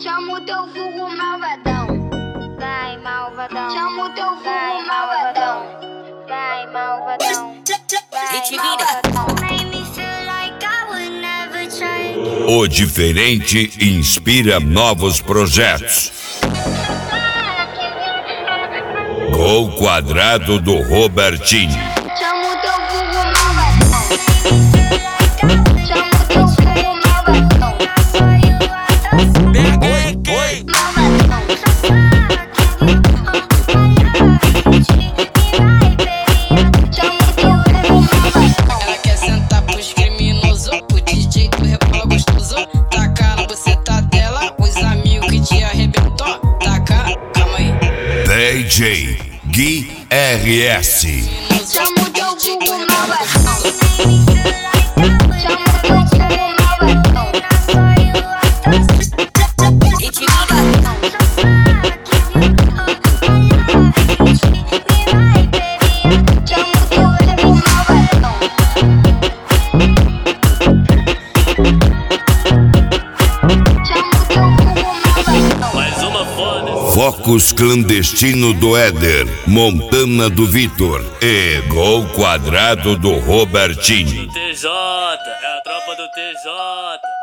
Chama o teu vulgo malvadão. Vai, malvadão. Chama o teu Vai, vulgo malvadão. Vai, malvadão. Vai, te vira. Made me feel like I would never change. O diferente inspira novos projetos. Gol Quadrado do Robertinho. Chama o teu vulgo malvadão. Chama o teu vulgo malvadão. Oi. Ela quer sentar pros criminosos, o DJ do rebola gostoso. Taca na buceta dela, os amigos que te arrebentou. Taca, calma aí. DJ Gui RS. Chama o teu vulgo malvadão. Chama o teu vulgo malvadão. E te vira. Chama o teu vulgo malvadão. Chama o teu vulgo malvadão. Mais uma foda. Focus Clandestino do Éder, Montana do Vitor e Gol Quadrado do Robertinho. TJ, é a tropa do TJ.